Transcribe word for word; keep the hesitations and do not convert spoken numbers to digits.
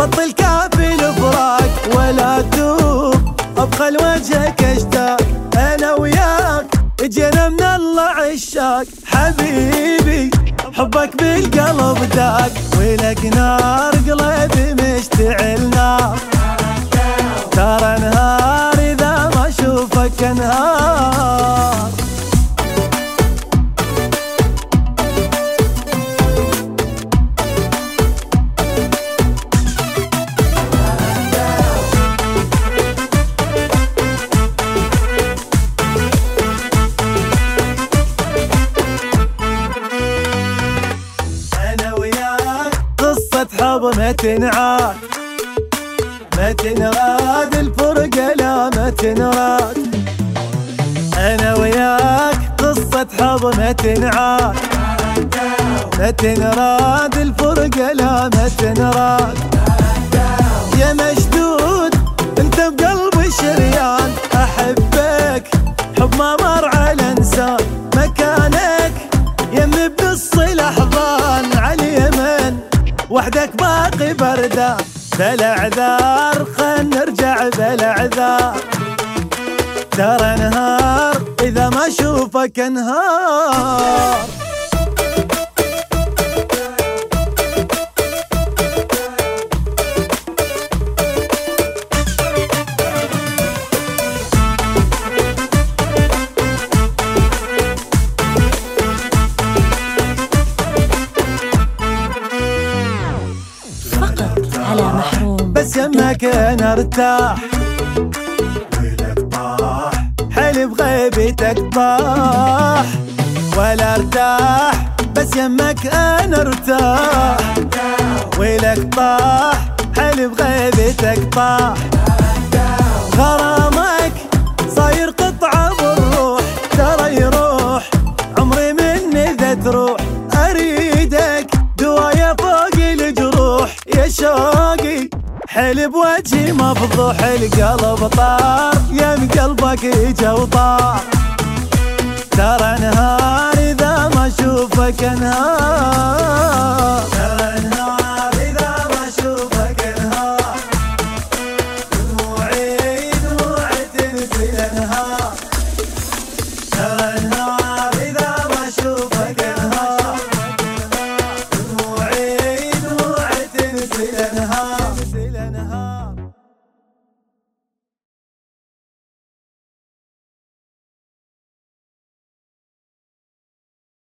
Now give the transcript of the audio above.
بطل كافي الفراق ولا تدوب، ابقى لوجهك اشتاق. انا وياك جينا من الله عشاق، حبيبي حبك بالقلب داق، ولك نار قلبي مشتعل نار. ترى نهار اذا ما اشوفك انهار. حب ما تنعاد ما تنراد، الفرقة لا ما تنراد. أنا وياك قصة حب ما تنعاد ما تنراد، الفرقة لا ما تنراد. يا مشدود انت بقلبي شريان، أحبك حب ما مر على إنسان. مكانك يمي بنص الأحضان، على اليمن وحدك باقي بردان. بلا اعذار خل نرجع بلا اعذار، ترى نهار اذا ما اشوفك انهار. بس يمك انا ارتاح، ولك طاح حلف غيبتك طاح. ولا ارتاح بس يمك انا ارتاح، ولك طاح حلف غيبتك طاح. غرامك صاير قطعة بالروح، ترى يروح عمري مني اذا تروح. اريدك دوايا فوق الجروح، يا شوقي حلب وجهي مفضوح. القلب طار يم قلبك اجا وطار، ترى نهار اذا ما اشوفك انهار.